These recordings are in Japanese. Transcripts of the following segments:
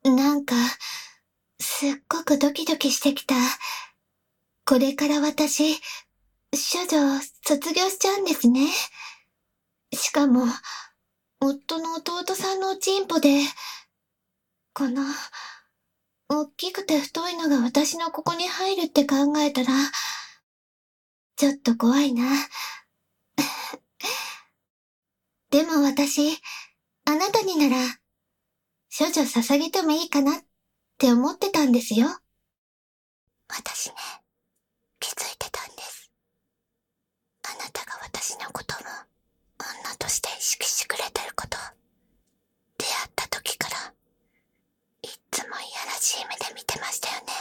なんか、すっごくドキドキしてきた。これから私、処女卒業しちゃうんですね。しかも、夫の弟さんのおちんぽで、この、大きくて太いのが私のここに入るって考えたら、ちょっと怖いな。でも私、あなたになら、処女捧げてもいいかなって思ってたんですよ。私ね、気づいてたんです。あなたが私のことも、女として意識してくれてること、出会った時から、いっつもいやらしい目で見てましたよね。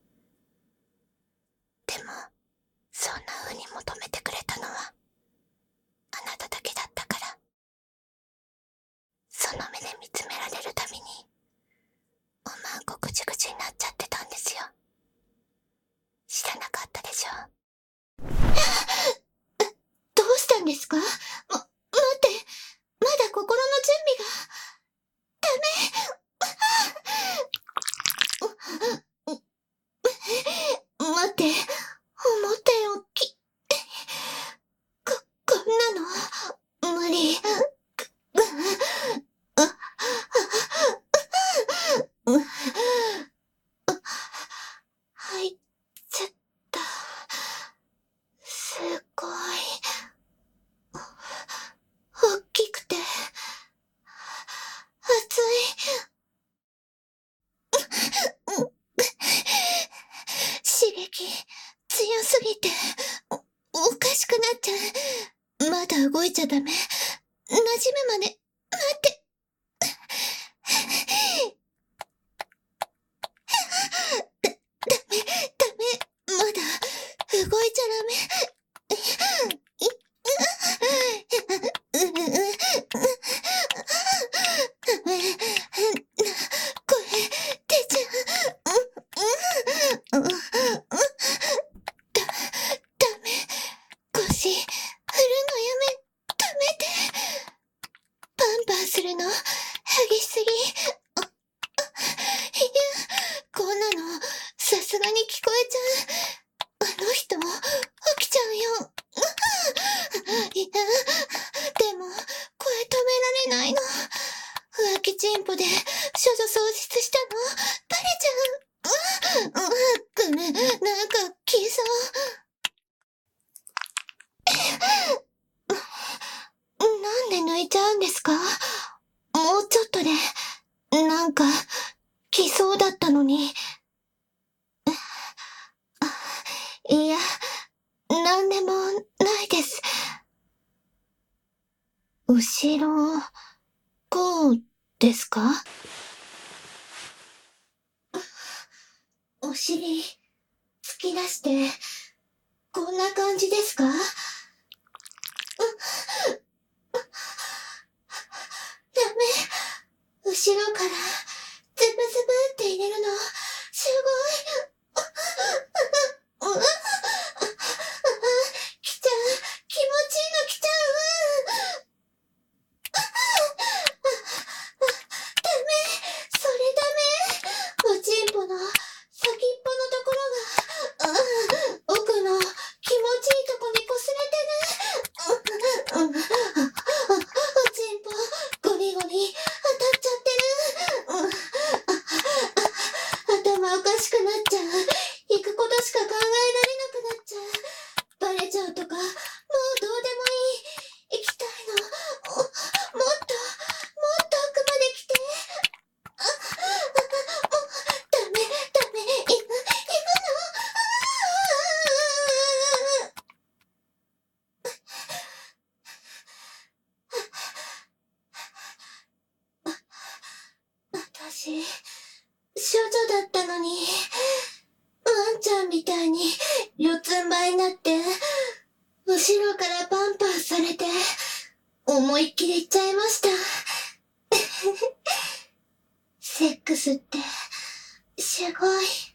でも、そんな風に求めてくれたのは、あなただけだったから。その目で見つめられるたびに、おまんこぐちぐちになっちゃってたんですよ。知らなかったでしょ。どうしたんですか？待って、まだ心の準備が。待って、思ったよ、こんなの、無理。入っちゃった。すごい。大きくて、熱い。刺激、強すぎて、おかしくなっちゃう。まだ動いちゃダメ。馴染むまで、待って。ダメ、まだ、動いちゃダメ。声、出ちゃう。ダメ。腰、振るのやめ、ダメで。パンパンするの、激しすぎ。いや、こんなの、さすがに聞こえちゃう。あの人、起きちゃうよ。いや、でも、声止められないの。浮気チンポで、処女喪失したの、バレちゃう。なんか、消えそう。なんで抜いちゃうんですか？もうちょっとで、なんか、来そうだったのに。いや、なんでもないです。後ろ、こうですか？お尻、突き出して、こんな感じですか？ダメ。後ろから、ズブズブって入れるの、すごい。来ちゃう。気持ちいいの来ちゃう。ダメ。それダメ。おちんぽの先っぽのところが、奥の気持ちいいとこに擦れてる。おちんぽ、ゴリゴリ当たっちゃってる。頭おかしくなっちゃう。行くことしか考えられなくなっちゃう。バレちゃうとか、もうどうでもいい。行きたいの。もっと、もっと奥まで来て。ダメ、ダメ、行くの。私、少女だったのに、ワンちゃんみたいに四つん這いになって、後ろからパンパンされて、思いっきり行っちゃいました。セックスって、すごい。